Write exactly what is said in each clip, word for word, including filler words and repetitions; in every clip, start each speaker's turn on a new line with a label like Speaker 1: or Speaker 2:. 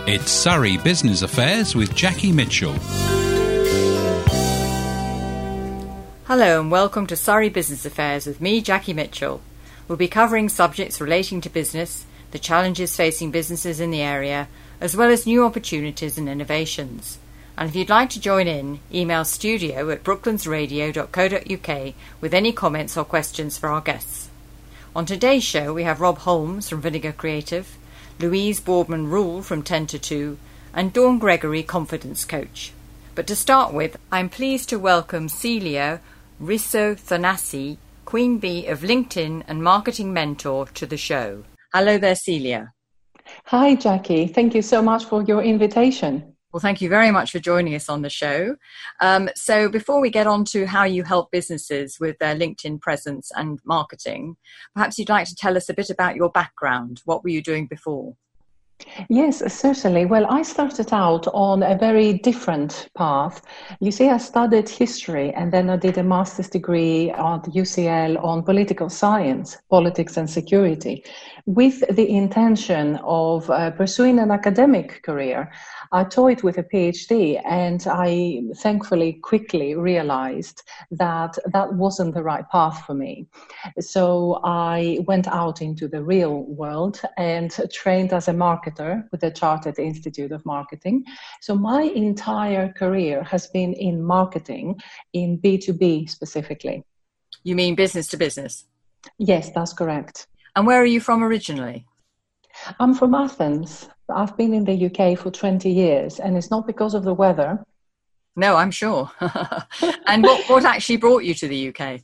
Speaker 1: It's Surrey Business Affairs with Jackie Mitchell.
Speaker 2: Hello and welcome to Surrey Business Affairs with me, Jackie Mitchell. We'll be covering subjects relating to business, the challenges facing businesses in the area, as well as new opportunities and innovations. And if you'd like to join in, email studio at brooklandsradio dot co dot uk with any comments or questions for our guests. On today's show, we have Rob Holmes from Vinegar Creative, Louise Boardman Rule from ten to two, and Dawn Gregory, Confidence Coach. But to start with, I'm pleased to welcome Celia Risothanasi, Queen Bee of LinkedIn and Marketing Mentor, to the show. Hello there, Celia.
Speaker 3: Hi, Jackie. Thank you so much for your invitation.
Speaker 2: Well, thank you very much for joining us on the show. Um, so before we get on to how you help businesses with their LinkedIn presence and marketing, perhaps you'd like to tell us a bit about your background. What were you doing before?
Speaker 3: Yes, certainly. Well, I started out on a very different path. You see, I studied history and then I did a master's degree at U C L on political science, politics and security, with the intention of uh, pursuing an academic career. I toyed with a PhD and I thankfully quickly realized that that wasn't the right path for me. So I went out into the real world and trained as a marketer with the Chartered Institute of Marketing. So my entire career has been in marketing, in B two B specifically.
Speaker 2: You mean business to business?
Speaker 3: Yes, that's correct.
Speaker 2: And where are you from originally?
Speaker 3: I'm from Athens. I've been in the U K for twenty years, and it's not because of the weather.
Speaker 2: No, I'm sure. And what, what actually brought you to the U K?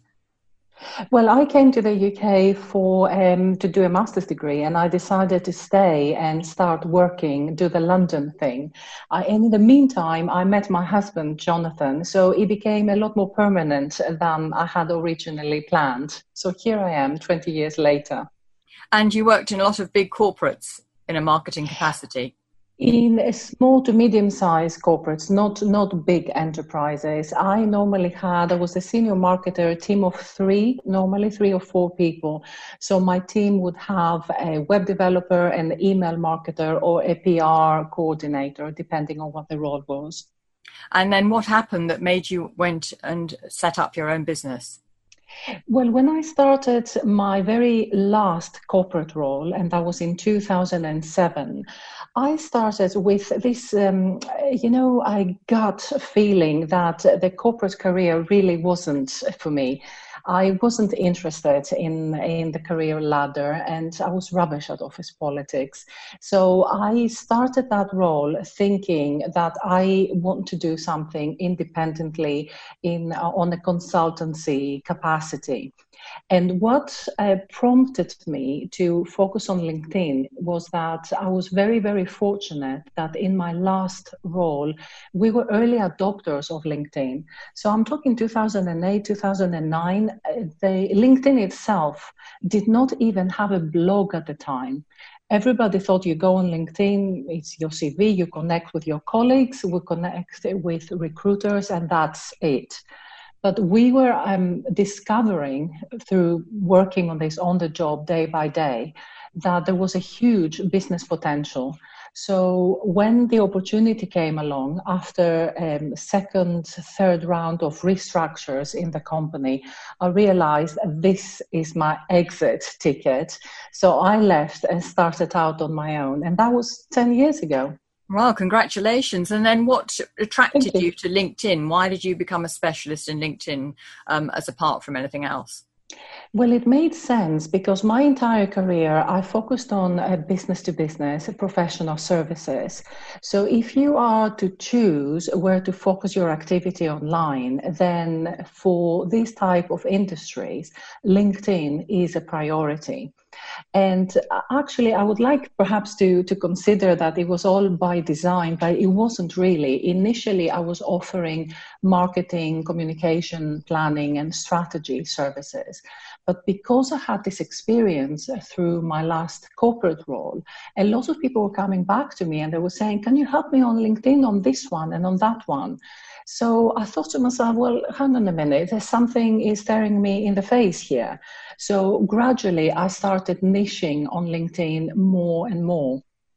Speaker 3: Well, I came to the U K for um, to do a master's degree, and I decided to stay and start working, do the London thing. I, and in the meantime, I met my husband, Jonathan, so it became a lot more permanent than I had originally planned. So here I am, twenty years later.
Speaker 2: And you worked in a lot of big corporates in a marketing capacity?
Speaker 3: In a small to medium-sized corporates, not not big enterprises. I normally had, I was a senior marketer, a team of three, normally three or four people. So my team would have a web developer, an email marketer, or a P R coordinator, depending on what the role was.
Speaker 2: And then what happened that made you went and set up your own business?
Speaker 3: Well, when I started my very last corporate role, and that was in two thousand seven, I started with this, um, you know, I got feeling that the corporate career really wasn't for me. I wasn't interested in, in the career ladder, and I was rubbish at office politics. So I started that role thinking that I want to do something independently in uh, on a consultancy capacity. And what uh, prompted me to focus on LinkedIn was that I was very, very fortunate that in my last role, we were early adopters of LinkedIn. So I'm talking two thousand eight, two thousand nine. The LinkedIn itself did not even have a blog at the time. Everybody thought you go on LinkedIn, it's your C V, you connect with your colleagues, we connect with recruiters, and that's it. But we were um, discovering through working on this on the job day by day that there was a huge business potential. So when the opportunity came along after um, second, third round of restructures in the company, I realized this is my exit ticket. So I left and started out on my own. And that was ten years ago.
Speaker 2: Well, congratulations. And then what attracted
Speaker 3: you.
Speaker 2: you to LinkedIn? Why did you become a specialist in LinkedIn um, as apart from anything else?
Speaker 3: Well, it made sense because my entire career, I focused on uh, business to business, professional services. So if you are to choose where to focus your activity online, then for these type of industries, LinkedIn is a priority. And actually, I would like perhaps to, to consider that it was all by design, but it wasn't really. Initially, I was offering marketing, communication, planning, and strategy services. But because I had this experience through my last corporate role, a lot of people were coming back to me and they were saying, can you help me on LinkedIn on this one and on that one? So I thought to myself, well, hang on a minute, there's something is staring me in the face here. So gradually I started niching on LinkedIn more and more.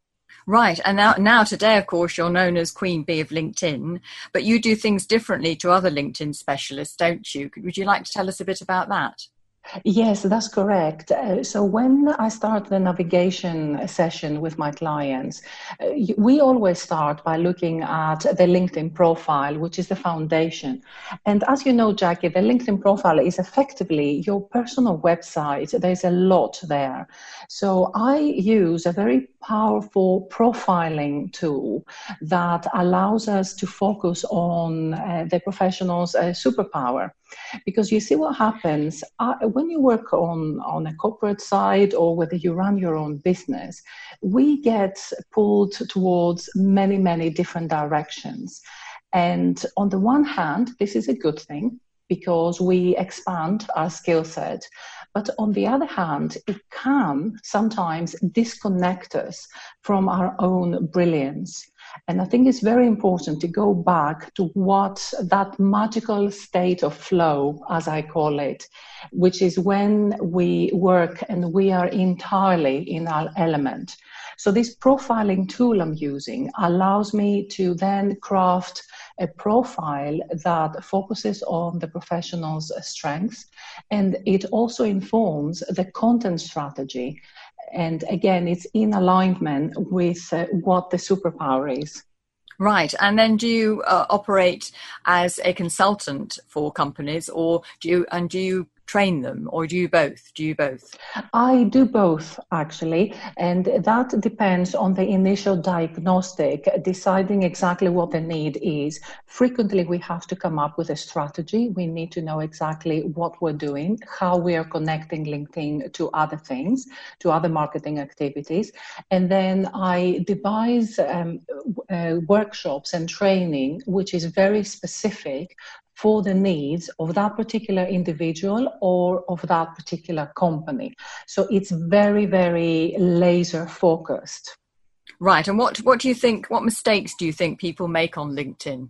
Speaker 2: Right. And now, now today, of course, you're known as Queen Bee of LinkedIn, but you do things differently to other LinkedIn specialists, don't you? Would you like to tell us a bit about that?
Speaker 3: Yes, that's correct. Uh, so when I start the navigation session with my clients, uh, we always start by looking at the LinkedIn profile, which is the foundation. And as you know, Jackie, the LinkedIn profile is effectively your personal website. There's a lot there. So I use a very powerful profiling tool that allows us to focus on uh, the professional's uh, superpower. Because you see what happens uh, when you work on, on a corporate side or whether you run your own business, we get pulled towards many, many different directions. And on the one hand, this is a good thing because we expand our skill set. But on the other hand, it can sometimes disconnect us from our own brilliance. And I think it's very important to go back to what that magical state of flow, as I call it, which is when we work and we are entirely in our element. So this profiling tool I'm using allows me to then craft a profile that focuses on the professional's strengths, and it also informs the content strategy. And again, it's in alignment with uh, what the superpower is.
Speaker 2: Right. And then do you uh, operate as a consultant for companies, or do you, and do you train them, or do you both? Do you both?
Speaker 3: I do both, actually, and that depends on the initial diagnostic, deciding exactly what the need is. Frequently, we have to come up with a strategy. We need to know exactly what we're doing, how we are connecting LinkedIn to other things, to other marketing activities. And then I devise um, uh, workshops and training, which is very specific for the needs of that particular individual or of that particular company. So it's very, very laser focused.
Speaker 2: Right. And what, what do you think, what mistakes do you think people make on LinkedIn?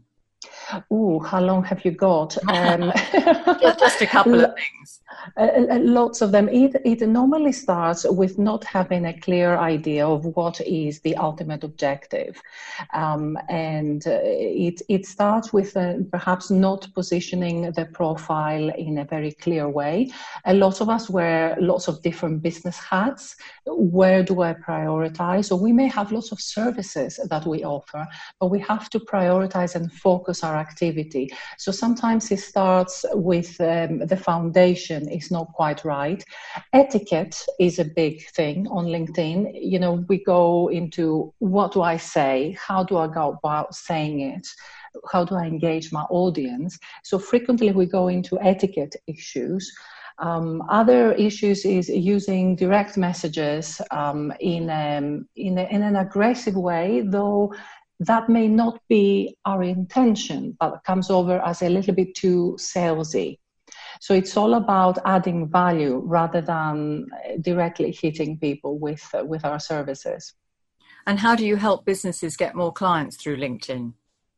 Speaker 3: Oh, how long have you got? Um,
Speaker 2: Just a couple of things.
Speaker 3: Uh, lots of them. It, it normally starts with not having a clear idea of what is the ultimate objective. Um, and uh, it, it starts with uh, perhaps not positioning the profile in a very clear way. A lot of us wear lots of different business hats. Where do I prioritize? So we may have lots of services that we offer, but we have to prioritize and focus our activity. So sometimes it starts with um, the foundation is not quite right. Etiquette is a big thing on LinkedIn. You know, we go into what do I say? How do I go about saying it? How do I engage my audience? So frequently we go into etiquette issues. Um, other issues is using direct messages um, in, um, in, a, in an aggressive way, though that may not be our intention, but comes over as a little bit too salesy. So it's all about adding value rather than directly hitting people with, uh, with our services.
Speaker 2: And how do you help businesses get more clients through LinkedIn?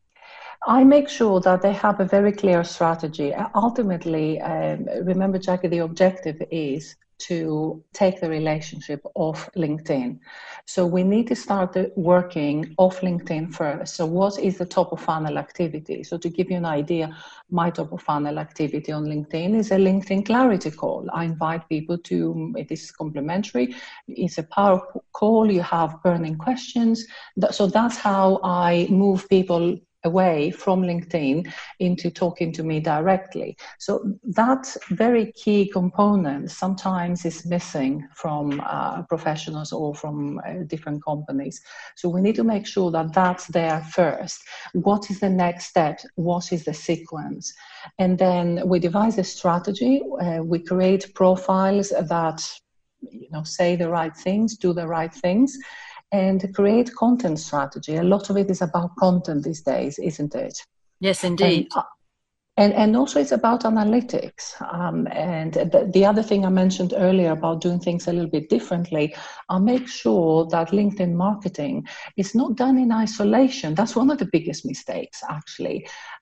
Speaker 3: I make sure that they have a very clear strategy. Ultimately, um, remember, Jackie, the objective is to take the relationship off LinkedIn. So we need to start working off LinkedIn first. So what is the top of funnel activity? So to give you an idea, my top of funnel activity on LinkedIn is a LinkedIn clarity call. I invite people to, it is complimentary, it's a power call, you have burning questions. So that's how I move people away from LinkedIn into talking to me directly. So that very key component sometimes is missing from uh, professionals or from uh, different companies. So we need to make sure that that's there first. What is the next step? What is the sequence? And then we devise a strategy. Uh, we create profiles that, you know, say the right things, do the right things, and create content strategy. A lot of it is about content these days, isn't it?
Speaker 2: Yes, indeed.
Speaker 3: And, and, and also it's about analytics. Um, and the, the other thing I mentioned earlier about doing things a little bit differently, I'll make sure that LinkedIn marketing is not done in isolation. That's one of the biggest mistakes, actually.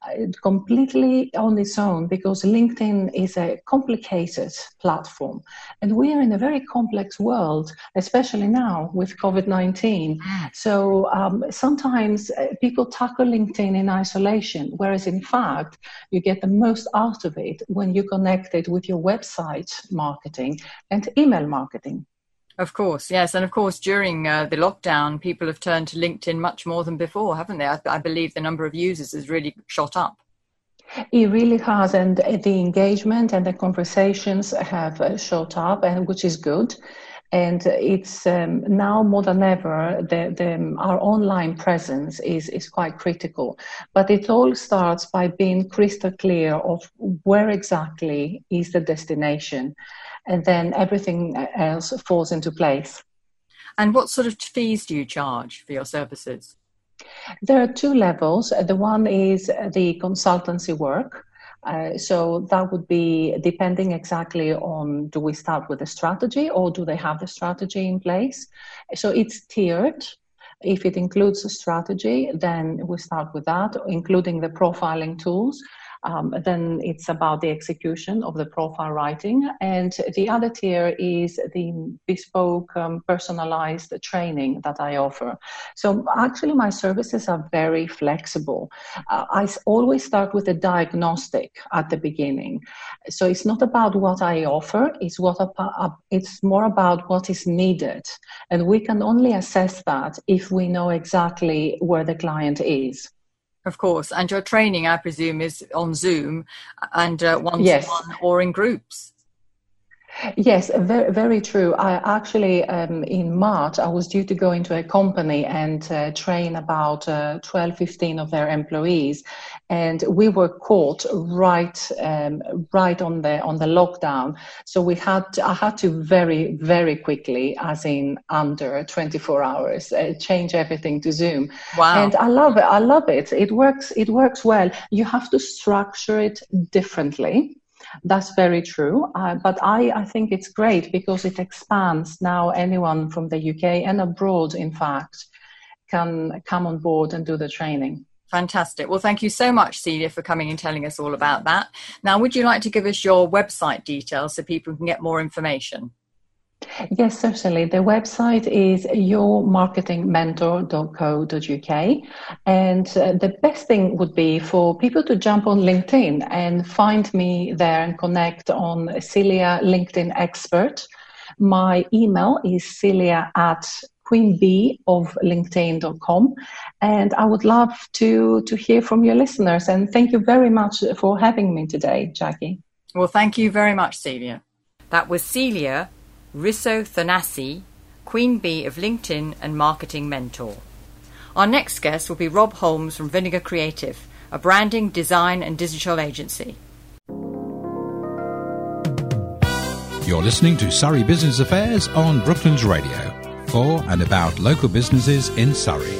Speaker 3: completely on its own, because LinkedIn is a complicated platform. And we are in a very complex world, especially now with COVID nineteen. So um, sometimes people tackle LinkedIn in isolation, whereas in fact, you get the most out of it when you connect it with your website marketing and email marketing.
Speaker 2: Of course, yes. And of course, during uh, the lockdown, people have turned to LinkedIn much more than before, haven't they? I, I believe the number of users has really shot up.
Speaker 3: It really has, and the engagement and the conversations have uh, shot up, and which is good. And it's um, now more than ever, the, the, our online presence is, is quite critical. But it all starts by being crystal clear of where exactly is the destination. And then everything else falls into place.
Speaker 2: And what sort of fees do you charge for your services?
Speaker 3: There are two levels. The one is the consultancy work. Uh, so that would be depending exactly on, do we start with a strategy or do they have the strategy in place? So it's tiered. If it includes a strategy, then we start with that, including the profiling tools. Um, then it's about the execution of the profile writing. And the other tier is the bespoke, um, personalized training that I offer. So actually my services are very flexible. Uh, I always start with a diagnostic at the beginning. So it's not about what I offer, it's, what uh, it's more about what is needed. And we can only assess that if we know exactly where the client is.
Speaker 2: Of course. And your training, I presume, is on Zoom and uh, one-to-one
Speaker 3: yes.
Speaker 2: or in groups.
Speaker 3: Yes, very, very true. I actually, um, in March, I was due to go into a company and uh, train about uh, twelve, fifteen of their employees. And we were caught right, um, right on the, on the lockdown. So we had, to, I had to very, very quickly, as in under twenty-four hours, uh, change everything to Zoom.
Speaker 2: Wow.
Speaker 3: And I love it. I love it. It works, it works well. You have to structure it differently. That's very true. Uh, but I, I think it's great because it expands. Now anyone from the U K and abroad, in fact, can come on board and do the training.
Speaker 2: Fantastic. Well, thank you so much, Celia, for coming and telling us all about that. Now, would you like to give us your website details so people can get more information?
Speaker 3: Yes, certainly. The website is your marketing mentor dot co dot uk. And uh, the best thing would be for people to jump on LinkedIn and find me there and connect on Celia LinkedIn Expert. My email is celia at queen bee of linkedin dot com. And I would love to, to hear from your listeners. And thank you very much for having me today, Jackie.
Speaker 2: Well, thank you very much, Celia. That was Celia Risso-Thanassi, Queen Bee of LinkedIn and Marketing Mentor. Our next guest will be Rob Holmes from Vinegar Creative, a branding, design and digital agency.
Speaker 1: You're listening to Surrey Business Affairs on Brooklands Radio, for and about local businesses in Surrey.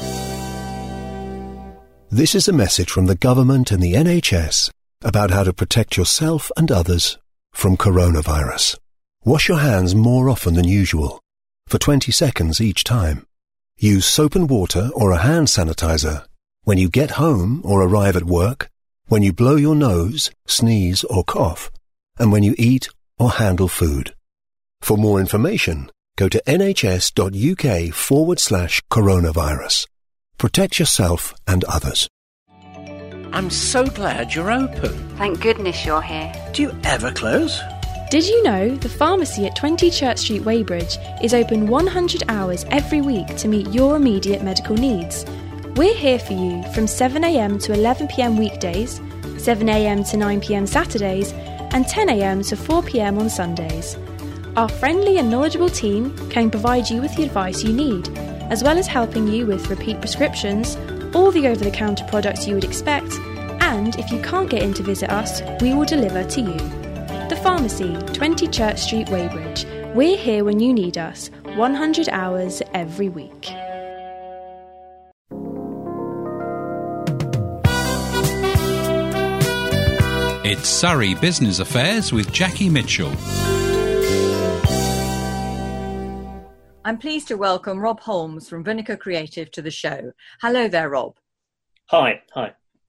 Speaker 4: This is a message from the government and the N H S about how to protect yourself and others from coronavirus. Wash your hands more often than usual, for twenty seconds each time. Use soap and water or a hand sanitizer when you get home or arrive at work, when you blow your nose, sneeze or cough, and when you eat or handle food. For more information, go to nhs.uk forward slash coronavirus. Protect yourself and others.
Speaker 5: I'm so glad you're open.
Speaker 6: Thank goodness you're here.
Speaker 5: Do you ever close?
Speaker 7: Did you know the pharmacy at twenty Church Street, Weybridge is open one hundred hours every week to meet your immediate medical needs? We're here for you from seven a m to eleven p m weekdays, seven a m to nine p m Saturdays, and ten a m to four p m on Sundays. Our friendly and knowledgeable team can provide you with the advice you need, as well as helping you with repeat prescriptions, all the over-the-counter products you would expect, and if you can't get in to visit us, we will deliver to you. The Pharmacy, twenty Church Street, Weybridge. We're here when you need us, one hundred hours every week.
Speaker 1: It's Surrey Business Affairs with Jackie Mitchell.
Speaker 2: I'm pleased to welcome Rob Holmes from Vinegar Creative to the show. Hello there, Rob.
Speaker 8: Hi. Hi.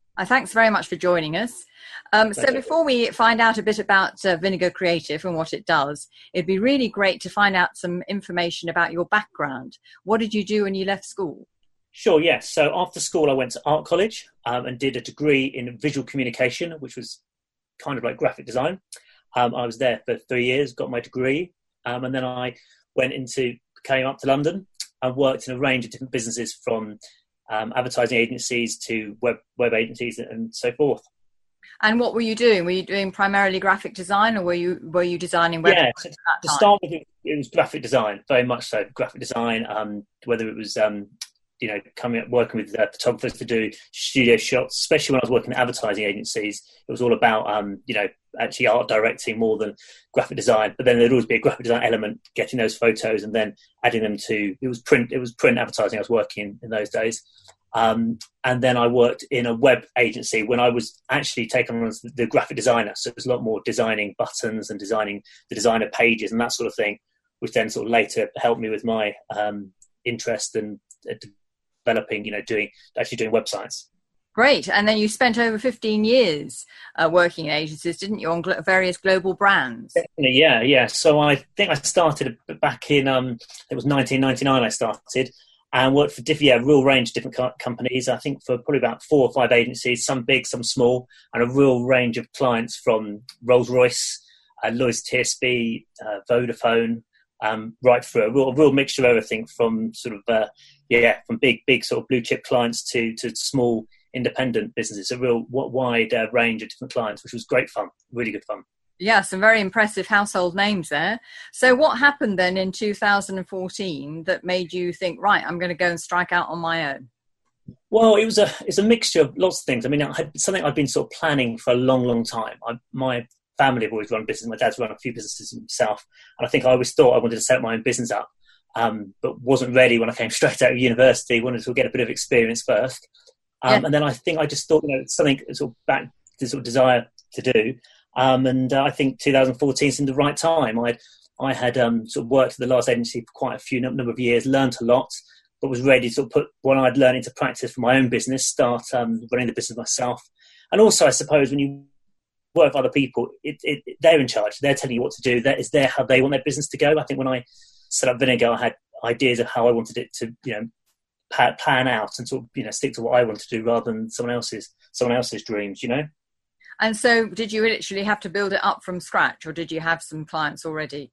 Speaker 2: Uh, thanks very much for joining us. Um, so before we find out a bit about uh, Vinegar Creative and what it does, it'd be really great to find out some information about your background. What did you do when you left school?
Speaker 6: Sure, yes. So after school, I went to art college um, and did a degree in visual communication, which was kind of like graphic design. Um, I was there for three years, got my degree, um, and then I went into, came up to London and worked in a range of different businesses, from um, advertising agencies to web web agencies and so forth.
Speaker 2: And what were you doing? Were you doing primarily graphic design, or were you were you designing websites?
Speaker 6: Yeah, to, to start with, it, it was graphic design, very much so. Graphic design, um, whether it was um, you know coming up working with uh, photographers to do studio shots, especially when I was working at advertising agencies. It was all about um, you know actually art directing more than graphic design. But then there'd always be a graphic design element, getting those photos and then adding them to. It was print. It was print advertising I was working in, in those days. Um, and then I worked in a web agency when I was actually taken on as the graphic designer. So it was a lot more designing buttons and designing the designer pages and that sort of thing, which then sort of later helped me with my um, interest in uh, developing, you know, doing actually doing websites.
Speaker 2: Great. And then you spent over fifteen years uh, working in agencies, didn't you, on gl- various global brands?
Speaker 6: Yeah, yeah. So I think I started back in, um, it was nineteen ninety-nine I started. And worked for diff- yeah, a real range of different co- companies, I think for probably about four or five agencies, some big, some small, and a real range of clients from Rolls-Royce, uh, Lloyds T S B, uh, Vodafone, um, right through, a real, a real mixture of everything from sort of, uh, yeah, from big, big sort of blue chip clients to, to small independent businesses, a real w- wide uh, range of different clients, which was great fun, really good fun.
Speaker 2: Yeah, some very impressive household names there. So what happened then in two thousand fourteen that made you think, right, I'm going to go and strike out on my own?
Speaker 6: Well, it was a it's a mixture of lots of things. I mean, I had something I've been sort of planning for a long, long time. I, my family have always run business. My dad's run a few businesses himself. And I think I always thought I wanted to set my own business up, um, but wasn't ready when I came straight out of university. Wanted to get a bit of experience first. Um, yeah. And then I think I just thought, you know, something sort of back to sort of desire to do. Um, and uh, I think two thousand fourteen seemed the right time. I I had um, sort of worked at the last agency for quite a few number of years, learned a lot, but was ready to sort of put what I'd learned into practice for my own business, start um, running the business myself. And also, I suppose, when you work with other people, it, it, they're in charge. They're telling you what to do. That is there how they want their business to go. I think when I set up Vinegar, I had ideas of how I wanted it to, you know, plan out and sort of, you know, stick to what I wanted to do rather than someone else's someone else's dreams, you know.
Speaker 2: And so did you literally have to build it up from scratch, or did you have some clients already?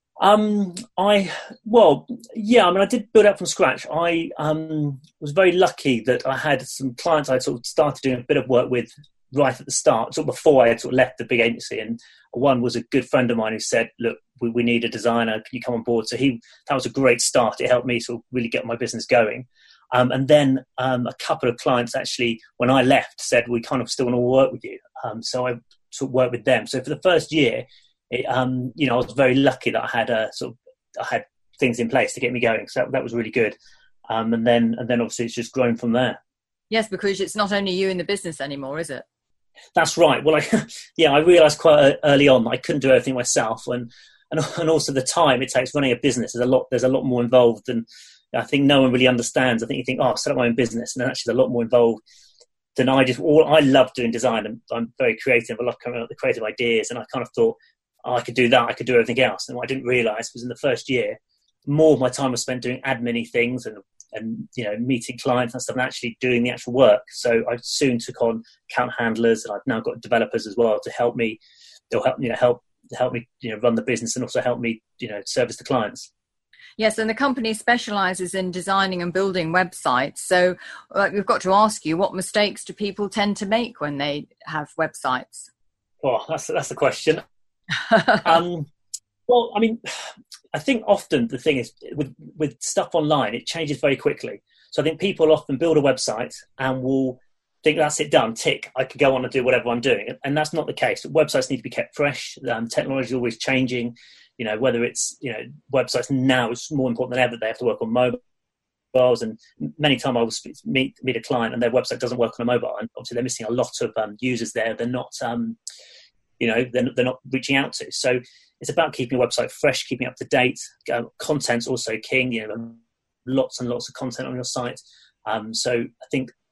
Speaker 6: Um, I, well, yeah, I mean, I did build it up from scratch. I um, was very lucky that I had some clients I sort of started doing a bit of work with right at the start, sort of before I had sort of left the big agency. And one was a good friend of mine who said, look, we, we need a designer. Can you come on board? So he, that was a great start. It helped me sort of really get my business going. Um, and then um, a couple of clients actually, when I left, said, we kind of still want to work with you. Um, so I sort of worked with them. So for the first year, it, um, you know, I was very lucky that I had a sort of, I had things in place to get me going. So that, that was really good. Um, and then, and then obviously it's just grown from there.
Speaker 2: Yes, because it's not only you in the business anymore, is it?
Speaker 6: That's right. Well, I, yeah, I realised quite early on that I couldn't do everything myself, and, and and also the time it takes running a business. There's a lot. There's a lot more involved than I think no one really understands. I think you think, oh, I'll set up my own business, and then actually there's a lot more involved than I just. All I love doing design, and I'm very creative. I love coming up with creative ideas, and I kind of thought, oh, I could do that. I could do everything else. And what I didn't realise was in the first year, more of my time was spent doing admin things and. and, you know, meeting clients and stuff and actually doing the actual work. So I soon took on account handlers, and I've now got developers as well to help me, they'll help, you know, help, help me, you know, run the business and also help me, you know, service the clients.
Speaker 2: Yes, and the company specialises in designing and building websites. So uh, we've got to ask you, what mistakes do people tend to make when they have websites?
Speaker 6: Well, that's, that's the question. um, well, I mean... I think often the thing is with, with stuff online, it changes very quickly. So I think people often build a website and will think that's it done, tick, I could go on and do whatever I'm doing. And that's not the case. Websites need to be kept fresh. Um, technology is always changing. You know, whether it's, you know, websites now is more important than ever. They have to work on mobiles. And many times I will meet, meet a client and their website doesn't work on a mobile. And obviously they're missing a lot of um, users there. They're not, um, you know, they're, they're not reaching out to. So it's about keeping your website fresh, keeping up to date. Uh, content's also king. You know, lots and lots of content on your site. Um, so I think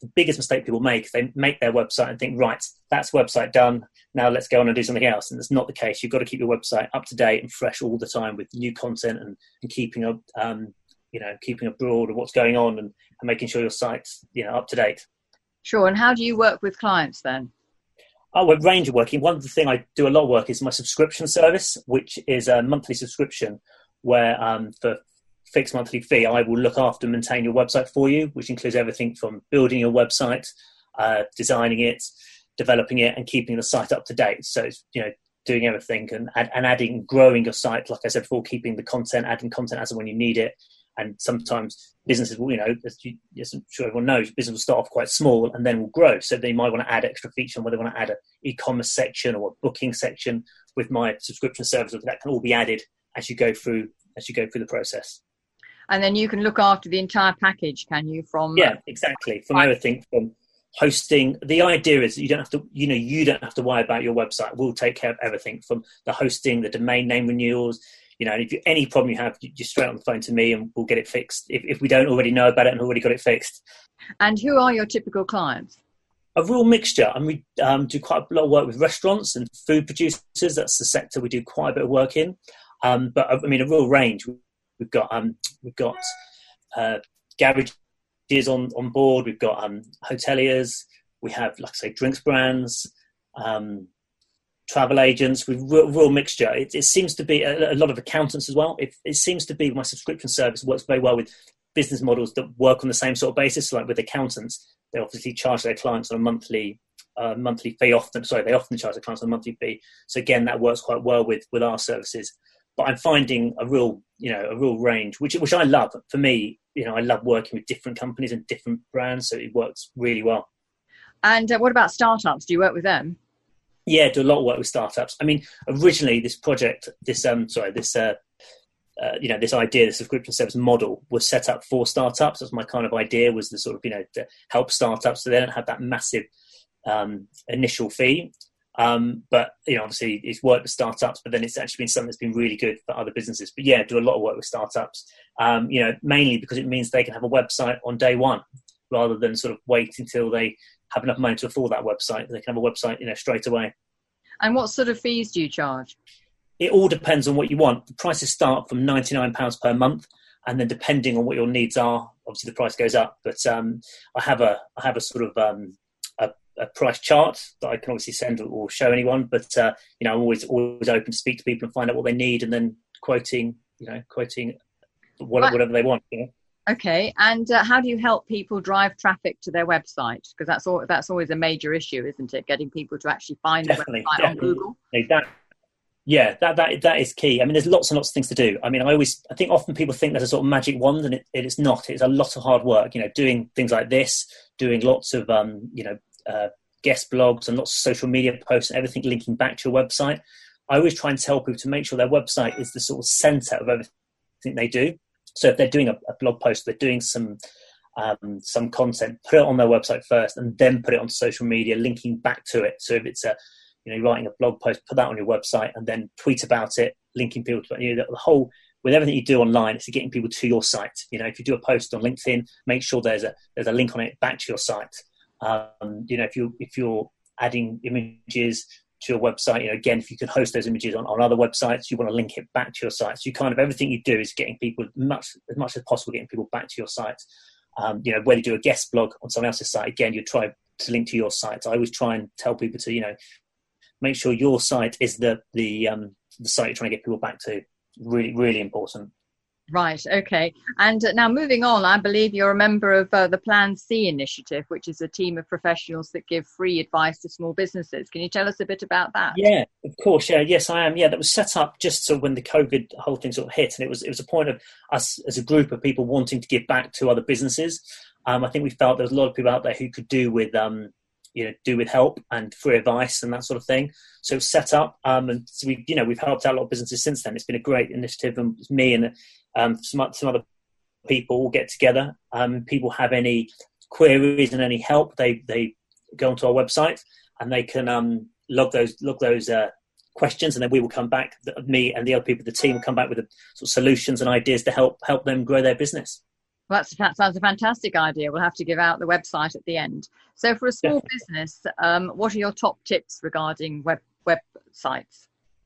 Speaker 6: the biggest mistake people make is they make their website and think, right, that's website done. Now let's go on and do something else. And that's not the case. You've got to keep your website up to date and fresh all the time with new content and, and keeping up, um, you know, keeping abroad of what's going on and, and making sure your site's, you know, up to date.
Speaker 2: Sure. And how do you work with clients then?
Speaker 6: Oh, a range of working. One of the things I do a lot of work is my subscription service, which is a monthly subscription where um, for fixed monthly fee, I will look after and maintain your website for you, which includes everything from building your website, uh, designing it, developing it, and keeping the site up to date. So it's, you know, doing everything and, and adding, growing your site, like I said before, keeping the content, adding content as and when you need it. And sometimes businesses will, you know, as, you, as I'm sure everyone knows, business will start off quite small and then will grow. So they might want to add extra feature, whether they want to add an e-commerce section or a booking section. With my subscription service, that can all be added as you go through as you go through the process.
Speaker 2: And then you can look after the entire package, can you? From
Speaker 6: yeah, exactly. From everything from hosting. The idea is that you don't have to, you know, you don't have to worry about your website. We'll take care of everything from the hosting, the domain name renewals. You know, and if you, any problem you have, you just straight on the phone to me, and we'll get it fixed. If, if we don't already know about it and already got it fixed.
Speaker 2: And who are your typical clients?
Speaker 6: A real mixture. And we um, do quite a lot of work with restaurants and food producers. That's the sector we do quite a bit of work in. Um, but I mean, a real range. We've got um, we've got uh, garages on, on board. We've got um, hoteliers. We have, like I say, drinks brands, um, travel agents. We've real, real mixture. It, it seems to be a, a lot of accountants as well. It, it seems to be my subscription service works very well with business models that work on the same sort of basis. So like with accountants, they obviously charge their clients on a monthly uh, monthly fee. Often, sorry, they often charge their clients on a monthly fee. So again, that works quite well with with our services. But I'm finding a real, you know, a real range, which which I love. For me, you know, I love working with different companies and different brands, so it works really well.
Speaker 2: And uh, what about startups? Do you work with them?
Speaker 6: Yeah, do a lot of work with startups. I mean, originally this project, this um, sorry, this uh, uh, you know, this idea, the subscription service model was set up for startups. That's my kind of idea, was the sort of, you know, to help startups so they don't have that massive um, initial fee. Um, but, you know, obviously it's worked with startups, but then it's actually been something that's been really good for other businesses. But yeah, do a lot of work with startups, um, you know, mainly because it means they can have a website on day one rather than sort of wait until they have enough money to afford that website. They can have a website, you know, straight away.
Speaker 2: And what sort of fees do you charge?
Speaker 6: It all depends on what you want. The prices start from ninety-nine pounds per month. And then depending on what your needs are, obviously the price goes up. But um, I have a, I have a sort of, um, a price chart that I can obviously send or show anyone, but uh, you know, I'm always always open to speak to people and find out what they need, and then quoting, you know, quoting whatever, whatever they want. You know?
Speaker 2: Okay, and uh, how do you help people drive traffic to their website? Because that's all, that's always a major issue, isn't it? Getting people to actually find the website definitely. on Google.
Speaker 6: That, yeah, that that that is key. I mean, there's lots and lots of things to do. I mean, I always, I think often people think there's a sort of magic wand, and it, it is not. It's a lot of hard work. You know, doing things like this, doing lots of um, you know. Uh, guest blogs and lots of social media posts and everything linking back to your website. I always try and tell people to make sure their website is the sort of center of everything they do. So if they're doing a, a blog post, they're doing some um, some content, put it on their website first and then put it on social media, linking back to it. So if it's a, you know, writing a blog post, put that on your website and then tweet about it, linking people to it. You know, the whole, with everything you do online, it's getting people to your site. You know, if you do a post on LinkedIn, make sure there's a there's a link on it back to your site. Um, you know, if you if you're adding images to your website, you know, again, if you can host those images on, on other websites, you want to link it back to your site. So you kind of, everything you do is getting people much as much as possible, getting people back to your site. Um, you know, whether you do a guest blog on someone else's site, again, you try to link to your site. I always try and tell people to, you know, make sure your site is the the um, the site you're trying to get people back to. Really, really important.
Speaker 2: Right, okay. And uh, now moving on, I believe you're a member of uh, the Plan C initiative, which is a team of professionals that give free advice to small businesses. Can you tell us a bit about that?
Speaker 6: Yeah, of course. Yeah, yes, I am. Yeah, that was set up just so when the COVID whole thing sort of hit, and it was it was a point of us as a group of people wanting to give back to other businesses. Um, I think we felt there was a lot of people out there who could do with um, you know, do with help and free advice and that sort of thing. So it was set up, um, and so we, you know, we've helped out a lot of businesses since then. It's been a great initiative, and it's me and um, some some other people all get together. Um, people have any queries and any help, they they go onto our website and they can um, log those log those uh, questions, and then we will come back. Me and the other people, the team will come back with the sort of solutions and ideas to help help them grow their business.
Speaker 2: Well, that's, that sounds a fantastic idea. We'll have to give out the website at the end. So for a small Definitely. business, um, what are your top tips regarding web websites?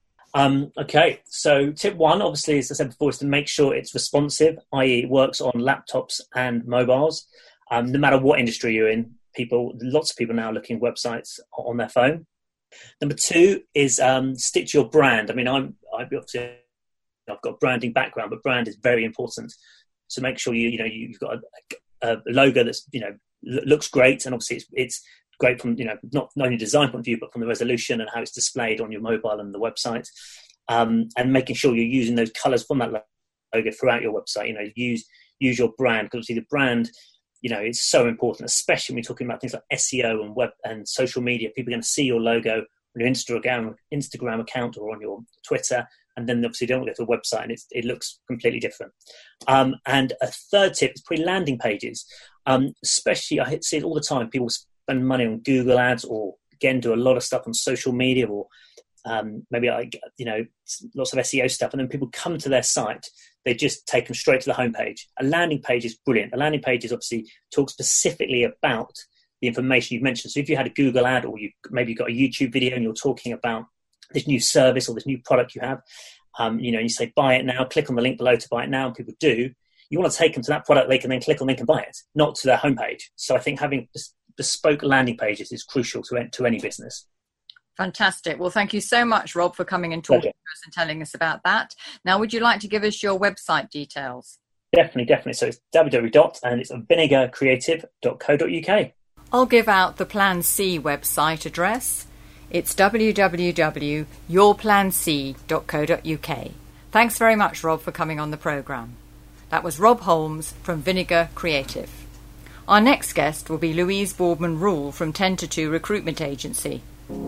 Speaker 6: Um, okay, so tip one, obviously, as I said before, is to make sure it's responsive, that is it works on laptops and mobiles. Um, no matter what industry you're in, people, lots of people now are looking at websites on their phone. Number two is um, stick to your brand. I mean, I'm, I've obviously, I've got a branding background, but brand is very important. So make sure you, you know, you've got a, a logo that's, you know, looks great, and obviously it's, it's great from, you know, not, not only design point of view, but from the resolution and how it's displayed on your mobile and the website. Um, and making sure you're using those colours from that logo throughout your website. You know, use use your brand, because obviously the brand, you know, is so important, especially when we're talking about things like S E O and web and social media. People are going to see your logo on your Instagram Instagram account or on your Twitter, and then obviously don't go to a website and it's, it looks completely different. Um, and a third tip is probably landing pages. Um, especially, I see it all the time. People spend money on Google ads, or again do a lot of stuff on social media, or um, maybe like, you know, lots of S E O stuff, and then people come to their site, they just take them straight to the homepage. A landing page is brilliant. A landing page is obviously talk specifically about the information you've mentioned. So if you had a Google ad, or you maybe you've got a YouTube video and you're talking about this new service or this new product you have, um, you know, and you say buy it now, click on the link below to buy it now, and people do, you want to take them to that product they can then click on the link and buy it, not to their homepage. So I think having bespoke landing pages is crucial to, to any business.
Speaker 2: Fantastic. Well, thank you so much, Rob, for coming and talking okay. to us and telling us about that. Now, would you like to give us your website details?
Speaker 6: Definitely, definitely. So it's www dot and it's vinegar creative dot co dot uk.
Speaker 2: I'll give out the Plan C website address. It's w w w dot your plan c dot co dot uk. Thanks very much, Rob, for coming on the programme. That was Rob Holmes from Vinegar Creative. Our next guest will be Louise Boardman Rule from ten to two Recruitment Agency.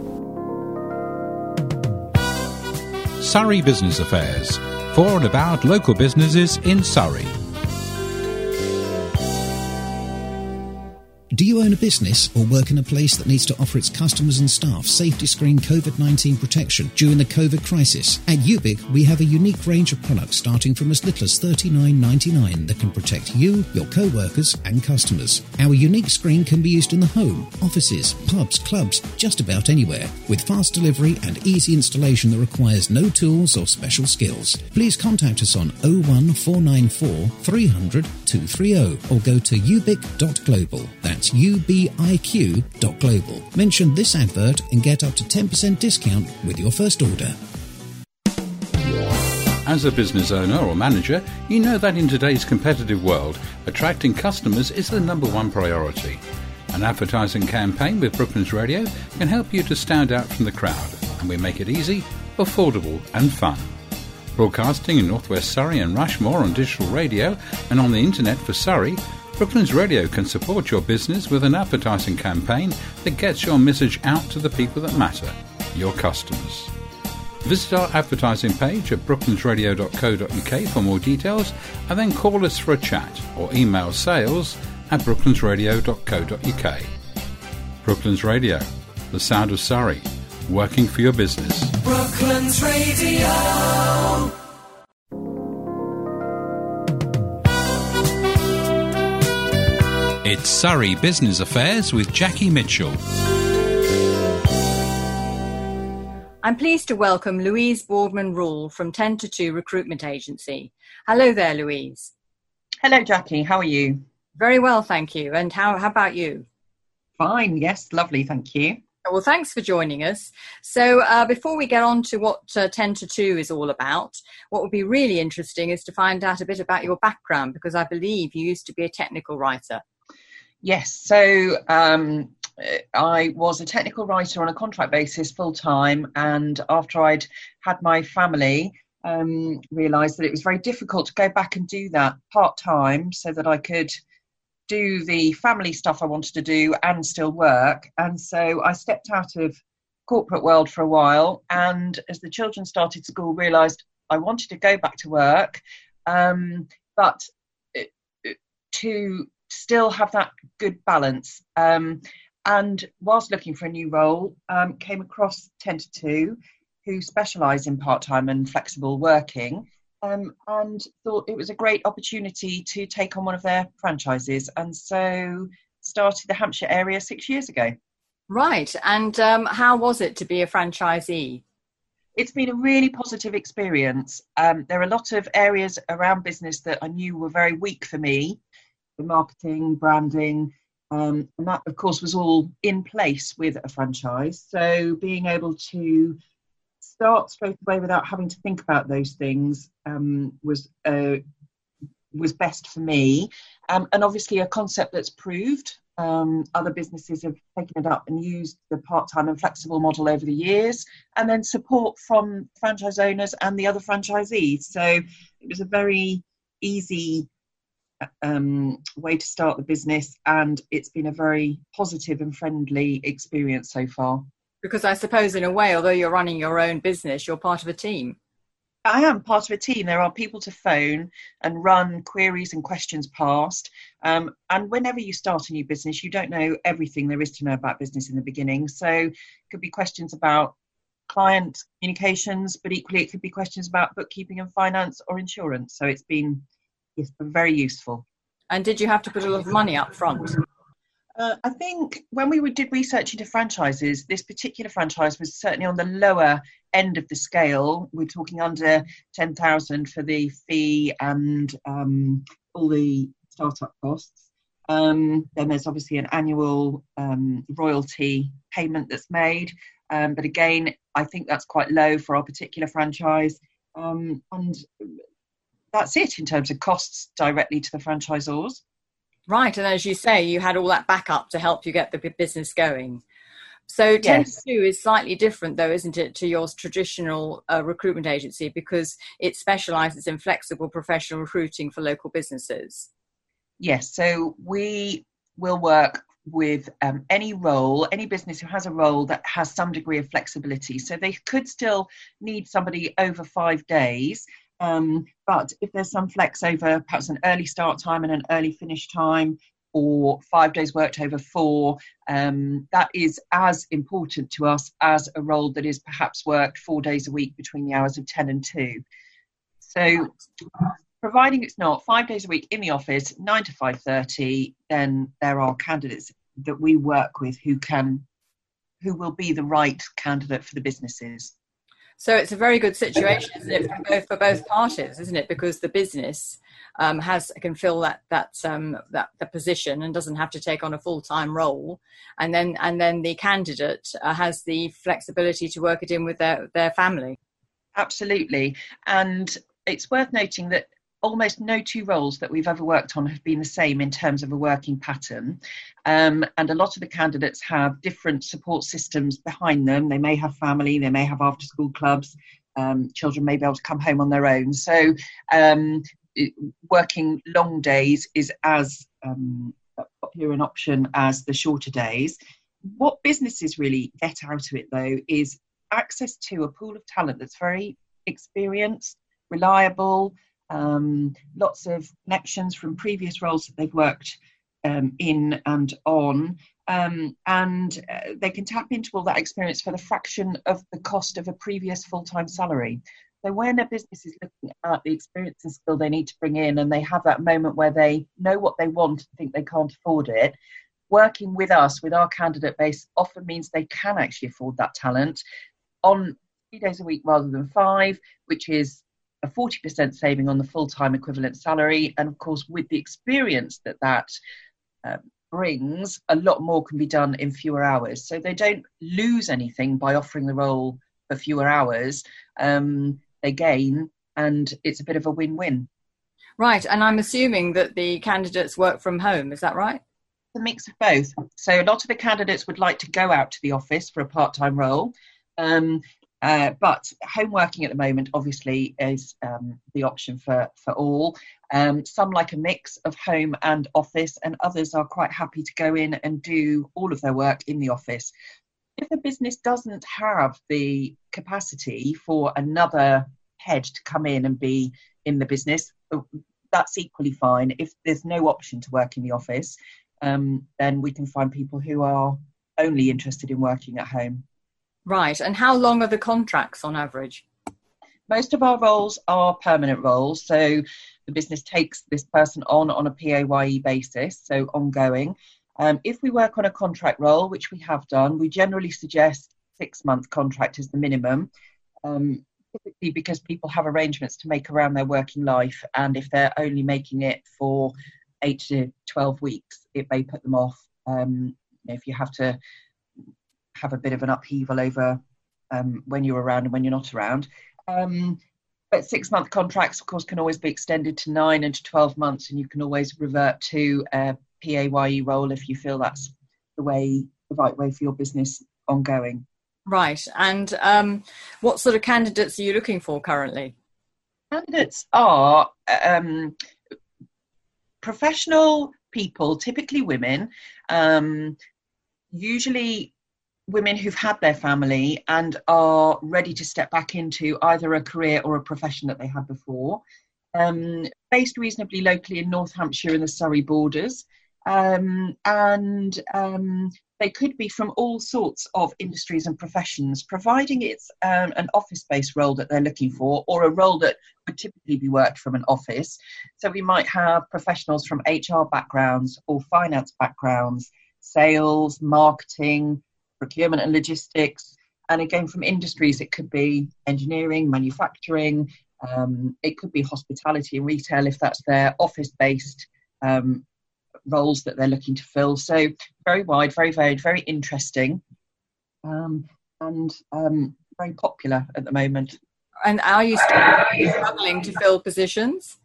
Speaker 1: Surrey Business Affairs, for and about local businesses in Surrey.
Speaker 8: Do you own a business or work in a place that needs to offer its customers and staff safety screen COVID nineteen protection during the COVID crisis? At Ubic, we have a unique range of products starting from as little as thirty-nine ninety-nine that can protect you, your co-workers and customers. Our unique screen can be used in the home, offices, pubs, clubs, just about anywhere, with fast delivery and easy installation that requires no tools or special skills. Please contact us on oh one four nine four three hundred two three oh or go to ubic dot global. That's U B I Q dot global. Mention this advert and get up to ten percent discount with your first order.
Speaker 1: As a business owner or manager, you know that in today's competitive world, attracting customers is the number one priority. An advertising campaign with Brooklands Radio can help you to stand out from the crowd, and we make it easy, affordable and fun. Broadcasting in North West Surrey and Rushmore on digital radio and on the internet for Surrey, Brooklands Radio can support your business with an advertising campaign that gets your message out to the people that matter, your customers. Visit our advertising page at brooklands radio dot co dot uk for more details, and then call us for a chat or email sales at brooklands radio dot co dot uk. Brooklands Radio, the sound of Surrey, working for your business.
Speaker 9: Brooklands Radio.
Speaker 1: It's Surrey Business Affairs with Jackie Mitchell.
Speaker 2: I'm pleased to welcome Louise Boardman Rule from ten to two Recruitment Agency. Hello there, Louise.
Speaker 10: Hello, Jackie. How are you?
Speaker 2: Very well, thank you. And how, how about you?
Speaker 10: Fine. Yes, lovely. Thank you.
Speaker 2: Well, thanks for joining us. So uh, before we get on to what uh, ten to two is all about, what would be really interesting is to find out a bit about your background, because I believe you used to be a technical writer.
Speaker 10: Yes, so um, I was a technical writer on a contract basis full time, and after I'd had my family, um, realised that it was very difficult to go back and do that part time so that I could do the family stuff I wanted to do and still work. And so I stepped out of corporate world for a while, and as the children started school, realised I wanted to go back to work, um, but to still have that good balance. Um, and whilst looking for a new role, um, came across ten to two, who specialise in part-time and flexible working. um, and thought it was a great opportunity to take on one of their franchises, and so started the Hampshire area six years ago.
Speaker 2: Right. And um, how was it to be a franchisee?
Speaker 10: It's been a really positive experience. Um, there are a lot of areas around business that I knew were very weak for me, the marketing, branding, um, and that, of course, was all in place with a franchise. So being able to start straight away without having to think about those things um, was uh, was best for me. Um, and obviously a concept that's proved. Um, other businesses have taken it up and used the part-time and flexible model over the years, and then support from franchise owners and the other franchisees. So it was a very easy um, way to start the business, and it's been a very positive and friendly experience so far.
Speaker 2: Because I suppose in a way, although you're running your own business, you're part of a team.
Speaker 10: I am part of a team. There are people to phone and run queries and questions past. Um, and whenever you start a new business, you don't know everything there is to know about business in the beginning. So it could be questions about client communications, but equally it could be questions about bookkeeping and finance or insurance. So it's been it's been very useful.
Speaker 2: And did you have to put a lot of money up front?
Speaker 10: Uh, I think when we did research into franchises, this particular franchise was certainly on the lower end of the scale. We're talking under ten thousand for the fee and um, all the startup costs. Um, then there's obviously an annual um, royalty payment that's made. Um, but again, I think that's quite low for our particular franchise. Um, and that's it in terms of costs directly to the franchisors.
Speaker 2: Right, and as you say, you had all that backup to help you get the business going. So ten to two is slightly different, though, isn't it, to your traditional uh, recruitment agency, because it specialises in flexible professional recruiting for local businesses.
Speaker 10: Yes, so we will work with um, any role, any business who has a role that has some degree of flexibility. So they could still need somebody over five days. Um, but if there's some flex over perhaps an early start time and an early finish time, or five days worked over four, um, that is as important to us as a role that is perhaps worked four days a week between the hours of ten and two. So providing it's not five days a week in the office, nine to five thirty, then there are candidates that we work with who can, who will be the right candidate for the businesses.
Speaker 2: So it's a very good situation, isn't it, for both, for both parties, isn't it? Because the business um, has can fill that that um, that the position and doesn't have to take on a full time role, and then and then the candidate uh, has the flexibility to work it in with their their family.
Speaker 10: Absolutely, and it's worth noting that almost no two roles that we've ever worked on have been the same in terms of a working pattern. Um, and a lot of the candidates have different support systems behind them. They may have family, they may have after school clubs, um, children may be able to come home on their own. So um, it, working long days is as um, popular an option as the shorter days. What businesses really get out of it, though, is access to a pool of talent that's very experienced, reliable, Um, lots of connections from previous roles that they've worked um, in and on, um, and uh, they can tap into all that experience for the fraction of the cost of a previous full-time salary. So when a business is looking at the experience and skill they need to bring in, and they have that moment where they know what they want and think they can't afford it, working with us, with our candidate base, often means they can actually afford that talent on three days a week rather than five, which is a forty percent saving on the full-time equivalent salary. And of course, with the experience that that uh, brings, a lot more can be done in fewer hours. So they don't lose anything by offering the role for fewer hours. Um, they gain, and it's a bit of a win-win.
Speaker 2: Right. And I'm assuming that the candidates work from home. Is that right?
Speaker 10: A mix of both. So a lot of the candidates would like to go out to the office for a part-time role. Um, Uh, but home working at the moment, obviously, is um, the option for, for all. Um, some like a mix of home and office, and others are quite happy to go in and do all of their work in the office. If a business doesn't have the capacity for another head to come in and be in the business, that's equally fine. If there's no option to work in the office, um, then we can find people who are only interested in working at home.
Speaker 2: Right. And how long are the contracts on average?
Speaker 10: Most of our roles are permanent roles, so the business takes this person on on a P A Y E basis, so ongoing. Um, if we work on a contract role, which we have done, we generally suggest six-month contract as the minimum, um, typically because people have arrangements to make around their working life, and if they're only making it for eight to twelve weeks, it may put them off. Um, if you have to have a bit of an upheaval over um, when you're around and when you're not around. Um, but six-month contracts, of course, can always be extended to nine and to twelve months, and you can always revert to a P A Y E role if you feel that's the way, the right way for your business ongoing.
Speaker 2: Right. And um, what sort of candidates are you looking for currently?
Speaker 10: Candidates are um, professional people, typically women, um, usually women who've had their family and are ready to step back into either a career or a profession that they had before, um, based reasonably locally in North Hampshire and the Surrey borders. Um, and um, they could be from all sorts of industries and professions, providing it's um, an office-based role that they're looking for, or a role that would typically be worked from an office. So we might have professionals from H R backgrounds or finance backgrounds, sales, marketing, procurement and logistics. And again, from industries, it could be engineering, manufacturing, um, it could be hospitality and retail if that's their office-based um, roles that they're looking to fill. So very wide, very varied, very interesting, um, and um, very popular at the moment.
Speaker 2: And are you struggling to fill positions?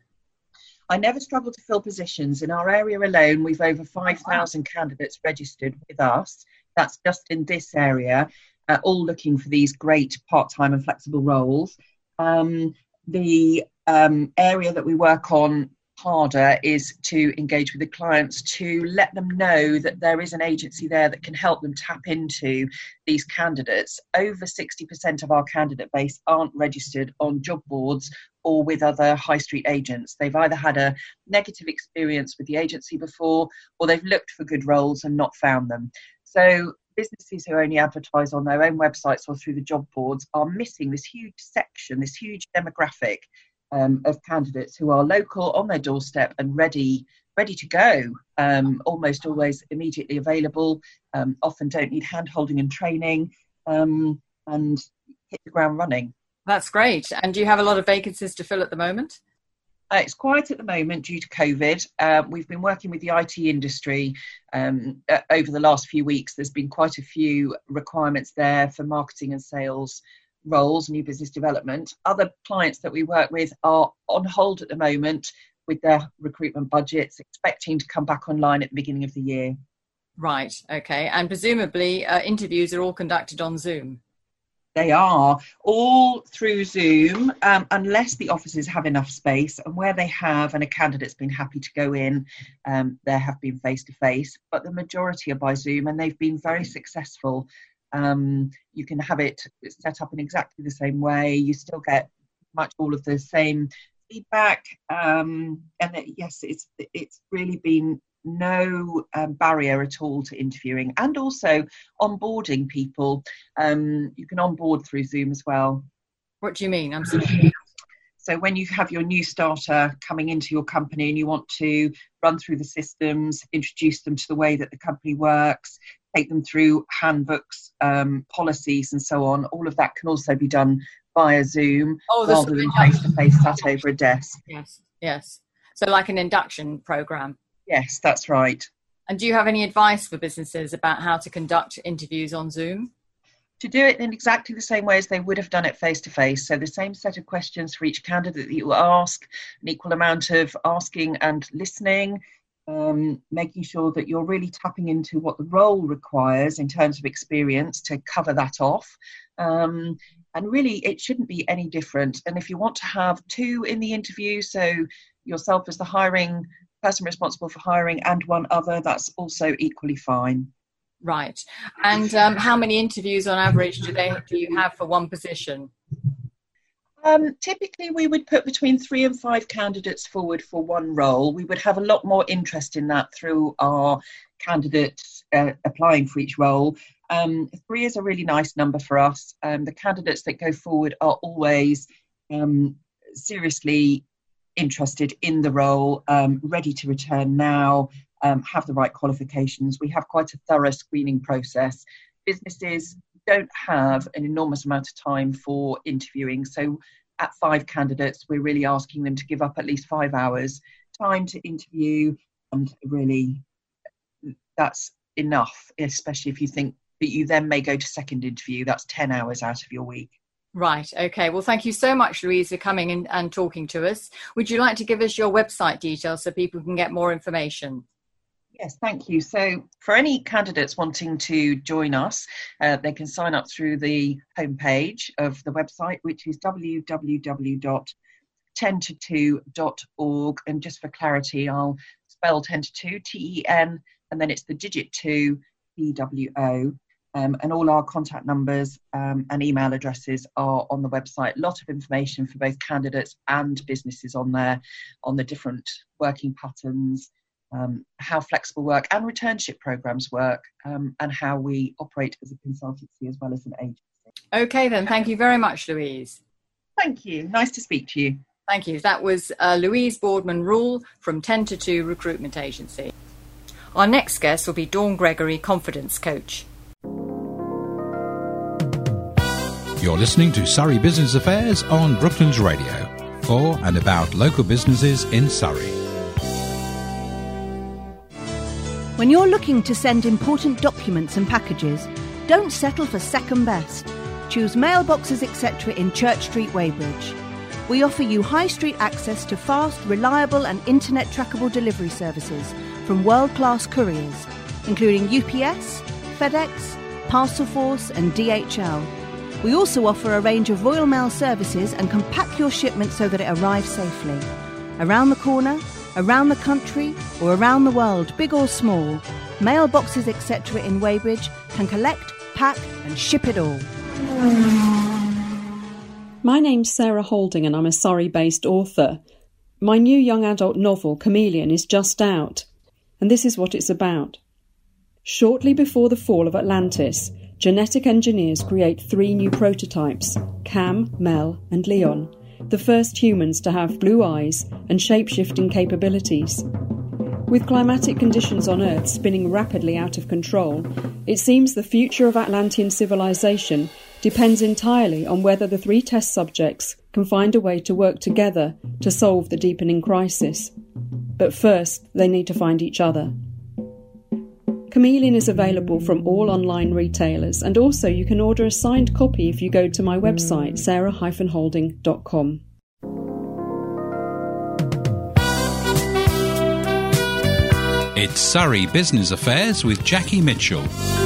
Speaker 10: I never struggle to fill positions. In our area alone, we've over five thousand candidates registered with us. That's just in this area, uh, all looking for these great part-time and flexible roles. Um, the um, area that we work on harder is to engage with the clients to let them know that there is an agency there that can help them tap into these candidates. Over sixty percent of our candidate base aren't registered on job boards or with other high street agents. They've either had a negative experience with the agency before, or they've looked for good roles and not found them. So businesses who only advertise on their own websites or through the job boards are missing this huge section, this huge demographic um, of candidates who are local, on their doorstep and ready ready to go, um, almost always immediately available, um, often don't need hand-holding and training, um, and hit the ground running.
Speaker 2: That's great. And do you have a lot of vacancies to fill at the moment?
Speaker 10: Uh, it's quiet at the moment due to COVID. Uh, we've been working with the I T industry um, uh, over the last few weeks. There's been quite a few requirements there for marketing and sales roles, new business development. Other clients that we work with are on hold at the moment with their recruitment budgets, expecting to come back online at the beginning of the year.
Speaker 2: Right, okay. And presumably uh, interviews are all conducted on Zoom?
Speaker 10: They are all through Zoom, um, unless the offices have enough space, and where they have and a candidate's been happy to go in, um, there have been face-to-face, but the majority are by Zoom, and they've been very successful. Um, you can have it set up in exactly the same way. You still get much all of the same feedback, um, and it, yes, it's it's really been no um, barrier at all to interviewing, and also onboarding people. Um, you can onboard through Zoom as well.
Speaker 2: What do you mean? I'm sorry.
Speaker 10: So when you have your new starter coming into your company and you want to run through the systems, introduce them to the way that the company works, take them through handbooks, um, policies and so on, all of that can also be done via Zoom
Speaker 2: oh,
Speaker 10: rather than face-to-face sat over a desk.
Speaker 2: Yes, yes. So like an induction program.
Speaker 10: Yes, that's right.
Speaker 2: And do you have any advice for businesses about how to conduct interviews on Zoom?
Speaker 10: To do it in exactly the same way as they would have done it face-to-face. So the same set of questions for each candidate that you ask, an equal amount of asking and listening, um, making sure that you're really tapping into what the role requires in terms of experience to cover that off. Um, and really, it shouldn't be any different. And if you want to have two in the interview, so yourself as the hiring person responsible for hiring and one other, that's also equally fine.
Speaker 2: Right. And um, how many interviews on average do they do you have for one position?
Speaker 10: Um, typically, we would put between three and five candidates forward for one role. We would have a lot more interest in that through our candidates uh, applying for each role. Um, three is a really nice number for us. Um, the candidates that go forward are always um, seriously interested in the role, um, ready to return now, um, have the right qualifications. We have quite a thorough screening process. Businesses don't have an enormous amount of time for interviewing. So at five candidates, we're really asking them to give up at least five hours time to interview. And really, that's enough, especially if you think that you then may go to second interview. That's ten hours out of your week.
Speaker 2: Right. Okay. Well, thank you so much, Louise, for coming in and talking to us. Would you like to give us your website details so people can get more information?
Speaker 10: Yes, thank you. So for any candidates wanting to join us, uh, they can sign up through the homepage of the website, which is w w w dot ten to two dot org. And just for clarity, I'll spell ten to two, T E N, and then it's the digit two, P W O. Um, and all our contact numbers um, and email addresses are on the website. A lot of information for both candidates and businesses on there, on the different working patterns, um, how flexible work and returnship programs work, um, and how we operate as a consultancy as well as an agency.
Speaker 2: Okay, then. Thank you very much, Louise.
Speaker 10: Thank you. Nice to speak to you.
Speaker 2: Thank you. That was uh, Louise Boardman-Rule from ten to two Recruitment Agency. Our next guest will be Dawn Gregory, Confidence Coach.
Speaker 1: You're listening to Surrey Business Affairs on Brooklands Radio, for and about local businesses in Surrey.
Speaker 11: When you're looking to send important documents and packages, don't settle for second best. Choose Mailboxes Etc. in Church Street, Weybridge. We offer you high street access to fast, reliable and internet trackable delivery services from world-class couriers, including U P S, FedEx, Parcelforce and D H L. We also offer a range of Royal Mail services and can pack your shipment so that it arrives safely. Around the corner, around the country, or around the world, big or small, Mailboxes Etc. in Weybridge can collect, pack and ship it all.
Speaker 12: My name's Sarah Holding and I'm a Surrey-based author. My new young adult novel, Chameleon, is just out, and this is what it's about. Shortly before the fall of Atlantis, genetic engineers create three new prototypes, Cam, Mel and Leon, the first humans to have blue eyes and shape-shifting capabilities. With climatic conditions on Earth spinning rapidly out of control, it seems the future of Atlantean civilization depends entirely on whether the three test subjects can find a way to work together to solve the deepening crisis. But first, they need to find each other. Chameleon is available from all online retailers, and also you can order a signed copy if you go to my website, sarah dash holding dot com.
Speaker 1: It's Surrey Business Affairs with Jackie Mitchell.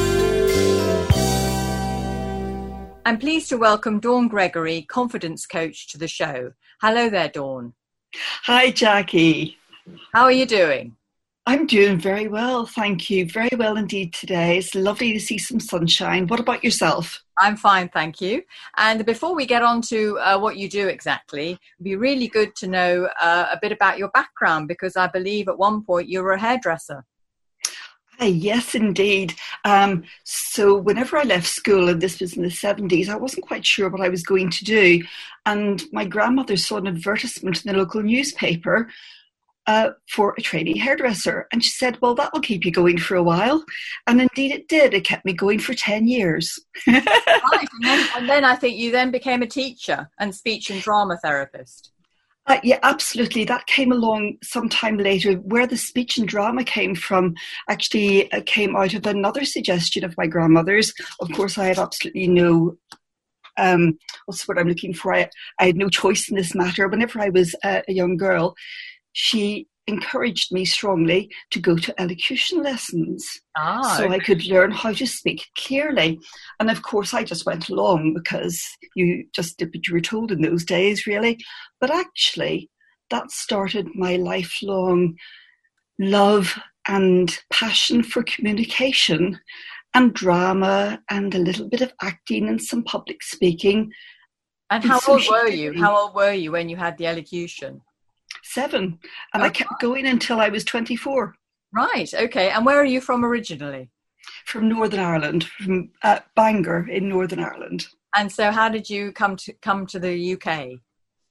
Speaker 2: I'm pleased to welcome Dawn Gregory, Confidence Coach, to the show. Hello there, Dawn.
Speaker 13: Hi, Jackie.
Speaker 2: How are you doing?
Speaker 13: I'm doing very well, thank you. Very well indeed today. It's lovely to see some sunshine. What about yourself?
Speaker 2: I'm fine, thank you. And before we get on to uh, what you do exactly, it'd be really good to know uh, a bit about your background, because I believe at one point you were a hairdresser.
Speaker 13: Ah, yes, indeed. Um, so whenever I left school, and this was in the seventies, I wasn't quite sure what I was going to do. And my grandmother saw an advertisement in the local newspaper Uh, for a trainee hairdresser. And she said, well, that will keep you going for a while. And indeed it did. It kept me going for ten years.
Speaker 2: Right. And then, and then I think you then became a teacher and speech and drama therapist.
Speaker 13: Uh, yeah, absolutely. That came along sometime later. Where the speech and drama came from actually uh, came out of another suggestion of my grandmother's. Of course, I had absolutely no um, what's what I'm looking for. I, I had no choice in this matter. Whenever I was uh, a young girl, she encouraged me strongly to go to elocution lessons
Speaker 2: ah,
Speaker 13: so
Speaker 2: okay.
Speaker 13: I could learn how to speak clearly. And of course, I just went along because you just did what you were told in those days, really. But actually, that started my lifelong love and passion for communication and drama and a little bit of acting and some public speaking.
Speaker 2: And how old were you? How old were you when you had the elocution?
Speaker 13: Seven. And oh, I kept going until I was twenty-four.
Speaker 2: Right, okay. And where are you from originally?
Speaker 13: From Northern Ireland, from uh, Bangor in Northern Ireland.
Speaker 2: And so how did you come to come to the U K?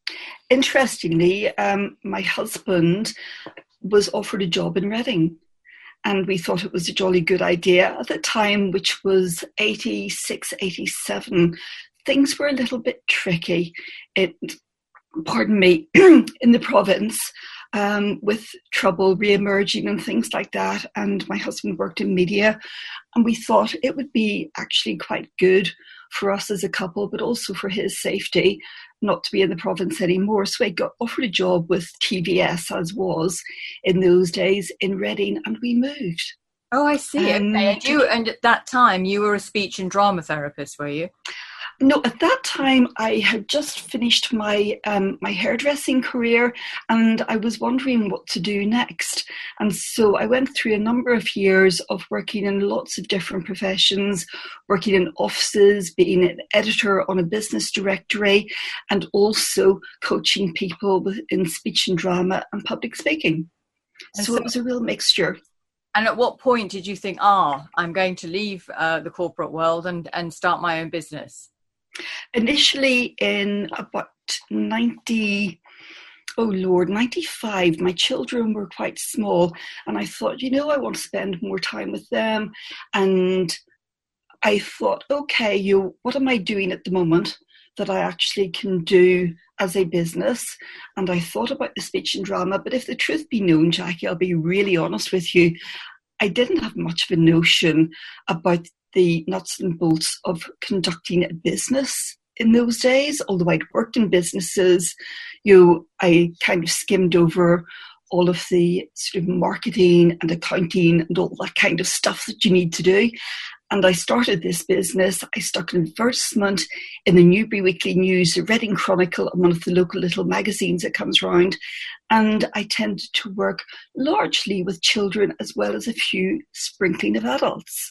Speaker 13: Interestingly, um, my husband was offered a job in Reading, and we thought it was a jolly good idea. At the time, which was eighty-six, eighty-seven, things were a little bit tricky. It, pardon me, in the province, um, with trouble re-emerging and things like that. And my husband worked in media, and we thought it would be actually quite good for us as a couple, but also for his safety, not to be in the province anymore. So I got offered a job with T V S, as was in those days, in Reading, and we moved.
Speaker 2: Oh, I see.
Speaker 13: Um,
Speaker 2: okay. And you, and at that time, you were a speech and drama therapist, were you?
Speaker 13: No, at that time I had just finished my um, my hairdressing career, and I was wondering what to do next. And so I went through a number of years of working in lots of different professions, working in offices, being an editor on a business directory, and also coaching people in speech and drama and public speaking.
Speaker 2: And
Speaker 13: so,
Speaker 2: so
Speaker 13: it was a real mixture.
Speaker 2: And at what point did you think, ah, I'm going to leave uh, the corporate world and, and start my own business?
Speaker 13: Initially in about ninety, oh Lord, ninety-five, my children were quite small, and I thought, you know, I want to spend more time with them. And I thought, okay, you, what am I doing at the moment that I actually can do as a business? And I thought about the speech and drama, but if the truth be known, Jackie, I'll be really honest with you, I didn't have much of a notion about the nuts and bolts of conducting a business in those days. Although I'd worked in businesses, you know, I kind of skimmed over all of the sort of marketing and accounting and all that kind of stuff that you need to do. And I started this business. I stuck an advertisement in the Newbury Weekly News, the Reading Chronicle, and one of the local little magazines that comes round. And I tended to work largely with children as well as a few sprinkling of adults.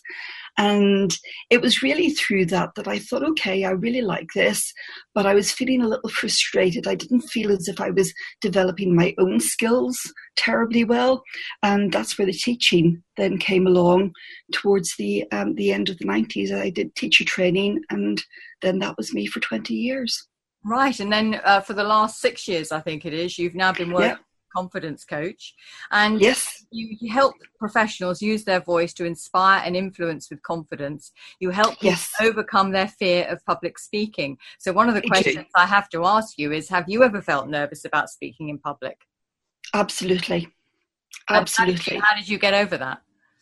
Speaker 13: And it was really through that that I thought, okay, I really like this, but I was feeling a little frustrated. I didn't feel as if I was developing my own skills terribly well. And that's where the teaching then came along towards the um, the end of the nineties. I did teacher training, and then that was me for twenty years.
Speaker 2: Right. And then uh, for the last six years, I think it is, you've now been working. Yeah. Confidence coach, and
Speaker 13: yes,
Speaker 2: you, you help professionals use their voice to inspire and influence with confidence. You help people
Speaker 13: yes.
Speaker 2: overcome their fear of public speaking. So one of the questions I have to ask you is, have you ever felt nervous about speaking in public?
Speaker 13: Absolutely. Absolutely.
Speaker 2: How did you, how did you get over that?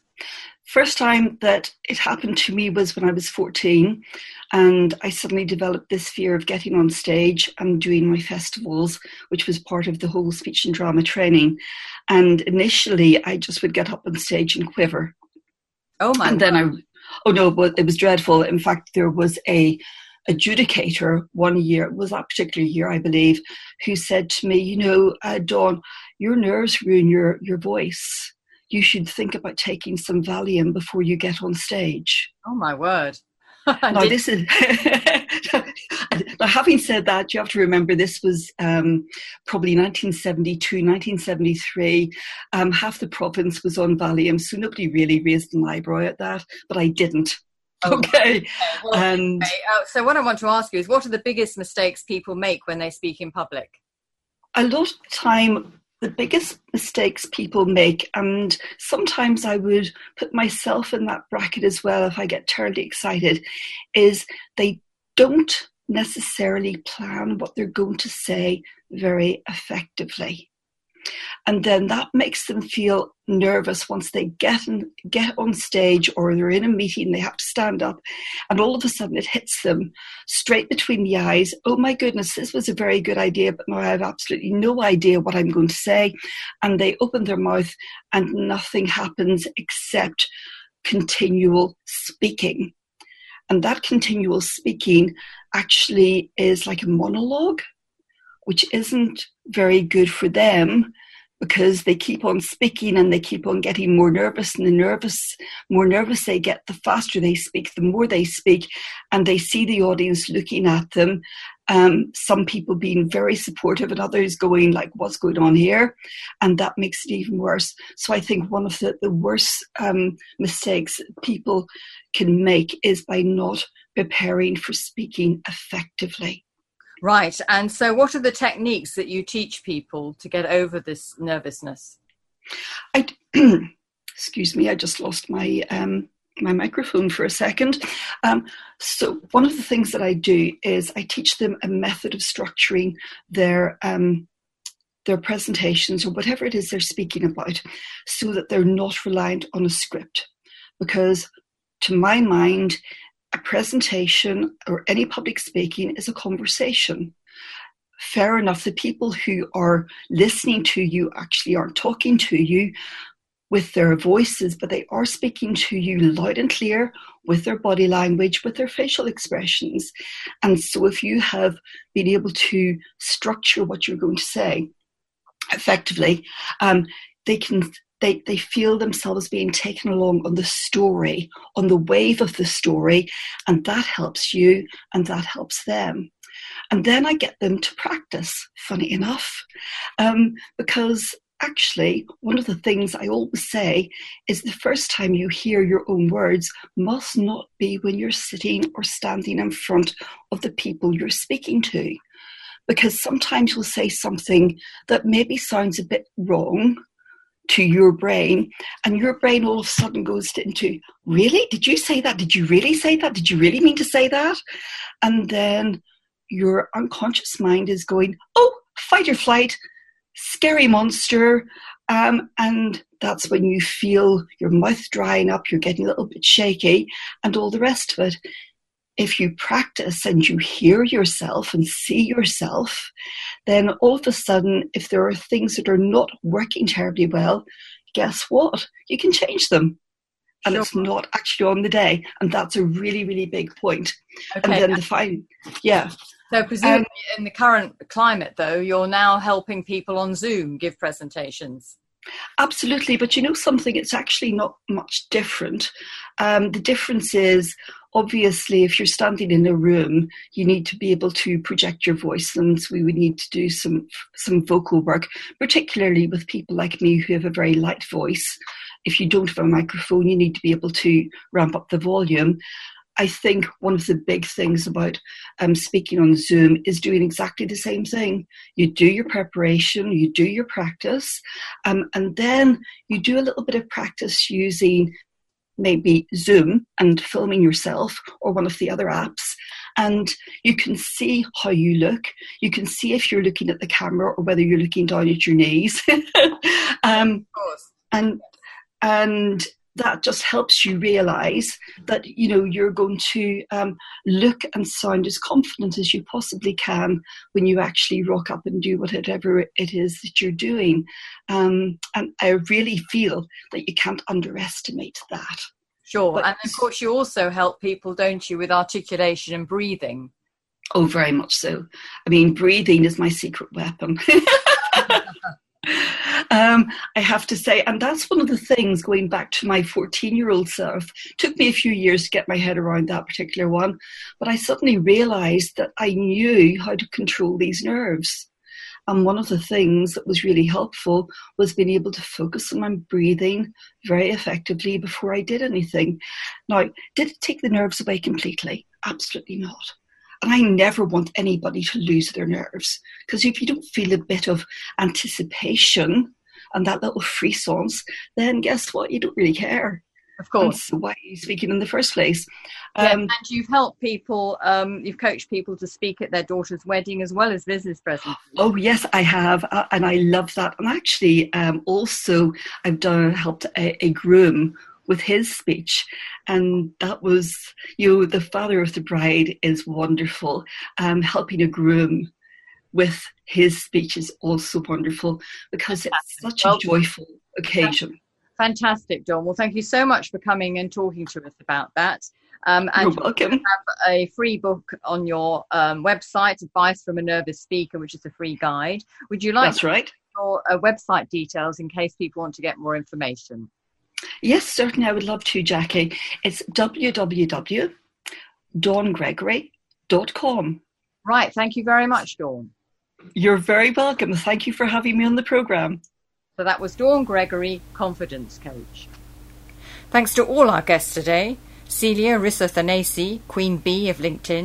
Speaker 13: First time that it happened to me was when I was fourteen, and I suddenly developed this fear of getting on stage and doing my festivals, which was part of the whole speech and drama training. And initially, I just would get up on stage and quiver.
Speaker 2: Oh my!
Speaker 13: And then I, oh no, but it was dreadful. In fact, there was a adjudicator one year, it was that particular year, I believe, who said to me, you know, uh, Dawn, your nerves ruin your your voice. You should think about taking some Valium before you get on stage.
Speaker 2: Oh my word.
Speaker 13: Now, this is now, having said that, you have to remember this was um, probably nineteen seventy-two, nineteen seventy-three. Um, half the province was on Valium, so nobody really raised an eyebrow at that, but I didn't.
Speaker 2: Oh,
Speaker 13: okay.
Speaker 2: okay. Well,
Speaker 13: and
Speaker 2: okay. Uh, so what I want to ask you is, what are the biggest mistakes people make when they speak in public?
Speaker 13: A lot of the time, the biggest mistakes people make, and sometimes I would put myself in that bracket as well if I get terribly excited, is they don't necessarily plan what they're going to say very effectively. And then that makes them feel nervous once they get in, get on stage, or they're in a meeting, they have to stand up, and all of a sudden it hits them straight between the eyes. Oh my goodness, this was a very good idea, but now I have absolutely no idea what I'm going to say. And they open their mouth and nothing happens except continual speaking. And that continual speaking actually is like a monologue, which isn't very good for them, because they keep on speaking and they keep on getting more nervous, and the nervous, more nervous they get, the faster they speak, the more they speak, and they see the audience looking at them. Um, some people being very supportive and others going like, what's going on here? And that makes it even worse. So I think one of the, the worst um, mistakes people can make is by not preparing for speaking effectively.
Speaker 2: Right. And so what are the techniques that you teach people to get over this nervousness?
Speaker 13: I, excuse me, I just lost my um, my microphone for a second. Um, so one of the things that I do is I teach them a method of structuring their um, their presentations or whatever it is they're speaking about, so that they're not reliant on a script. Because to my mind, a presentation or any public speaking is a conversation. Fair enough, the people who are listening to you actually aren't talking to you with their voices, but they are speaking to you loud and clear with their body language, with their facial expressions. And so if you have been able to structure what you're going to say effectively, um, they can They, they feel themselves being taken along on the story, on the wave of the story, and that helps you and that helps them. And then I get them to practice, funny enough, um, because actually one of the things I always say is the first time you hear your own words must not be when you're sitting or standing in front of the people you're speaking to. Because sometimes you'll say something that maybe sounds a bit wrong to your brain, and your brain all of a sudden goes into, really? Did you say that? Did you really say that? Did you really mean to say that? And then your unconscious mind is going, oh, fight or flight, scary monster. Um, and that's when you feel your mouth drying up, you're getting a little bit shaky, and all the rest of it. If you practice and you hear yourself and see yourself, then all of a sudden, if there are things that are not working terribly well, guess what? You can change them. And sure. It's not actually on the day. And that's a really, really big point. Okay. And then the fine, yeah.
Speaker 2: So presumably um, in the current climate, though, you're now helping people on Zoom give presentations.
Speaker 13: Absolutely. But you know something, it's actually not much different. Um, the difference is, obviously, if you're standing in a room, you need to be able to project your voice, and so we would need to do some some vocal work, particularly with people like me who have a very light voice. If you don't have a microphone, you need to be able to ramp up the volume. I think one of the big things about um, speaking on Zoom is doing exactly the same thing. You do your preparation, you do your practice, um, and then you do a little bit of practice using maybe Zoom and filming yourself or one of the other apps. And you can see how you look. You can see if you're looking at the camera or whether you're looking down at your knees. um, of course. And, and that just helps you realize that, you know, you're going to um, look and sound as confident as you possibly can when you actually rock up and do whatever it is that you're doing. Um, and I really feel that you can't underestimate that.
Speaker 2: Sure.
Speaker 13: But,
Speaker 2: and of course you also help people, don't you, with articulation and breathing?
Speaker 13: Oh, very much so. I mean, breathing is my secret weapon. Um, I have to say, and that's one of the things, going back to my fourteen-year-old self, took me a few years to get my head around that particular one, but I suddenly realised that I knew how to control these nerves. And one of the things that was really helpful was being able to focus on my breathing very effectively before I did anything. Now, did it take the nerves away completely? Absolutely not. And I never want anybody to lose their nerves, because if you don't feel a bit of anticipation and that little frissons, then guess what? You don't really care.
Speaker 2: Of course.
Speaker 13: So why are you speaking in the first place?
Speaker 2: Um, yeah, and you've helped people, um, you've coached people to speak at their daughter's wedding as well as business presentations.
Speaker 13: Oh, yes, I have. Uh, and I love that. And actually, um, also, I've done helped a, a groom with his speech, and that was, you know, the father of the bride is wonderful. Um, helping a groom with his speech is also wonderful, because it's such a joyful occasion.
Speaker 2: Fantastic, Dawn. Well, thank you so much for coming and talking to us about that. Um, and
Speaker 13: You're welcome.
Speaker 2: You have a free book on your um, website, Advice from a Nervous Speaker, which is a free guide. Would you like
Speaker 13: That's
Speaker 2: to
Speaker 13: right.
Speaker 2: your uh, website details in case people want to get more information?
Speaker 13: Yes, certainly, I would love to, Jackie. It's w w w dot dawn gregory dot com.
Speaker 2: Right, thank you very much, Dawn.
Speaker 13: You're very welcome. Thank you for having me on the programme.
Speaker 2: So that was Dawn Gregory, Confidence Coach. Thanks to all our guests today: Celia Risothanesi, Queen Bee of LinkedIn;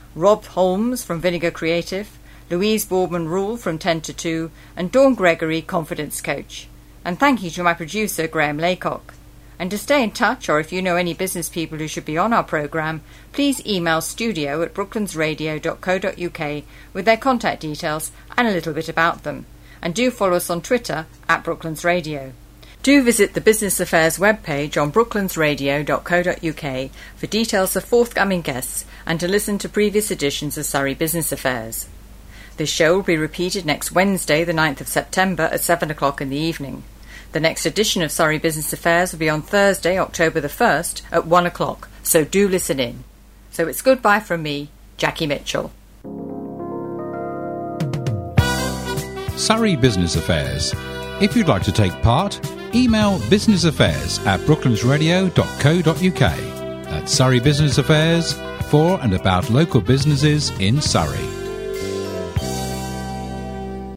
Speaker 2: Rob Holmes from Vinegar Creative, Louise Boardman-Rule from ten to two, and Dawn Gregory, Confidence Coach. And thank you to my producer, Graham Laycock. And to stay in touch, or if you know any business people who should be on our programme, please email studio at brooklandsradio dot co dot uk with their contact details and a little bit about them. And do follow us on Twitter at Brooklands Radio. Do visit the Business Affairs webpage on brooklandsradio dot co dot uk for details of forthcoming guests and to listen to previous editions of Surrey Business Affairs. This show will be repeated next Wednesday, the ninth of September at seven o'clock in the evening. The next edition of Surrey Business Affairs will be on Thursday, October the first at one o'clock, so do listen in. So it's goodbye from me, Jackie Mitchell.
Speaker 1: Surrey Business Affairs. If you'd like to take part, email businessaffairs at brooklandsradio dot co dot uk. That's Surrey Business Affairs, for and about local businesses in Surrey.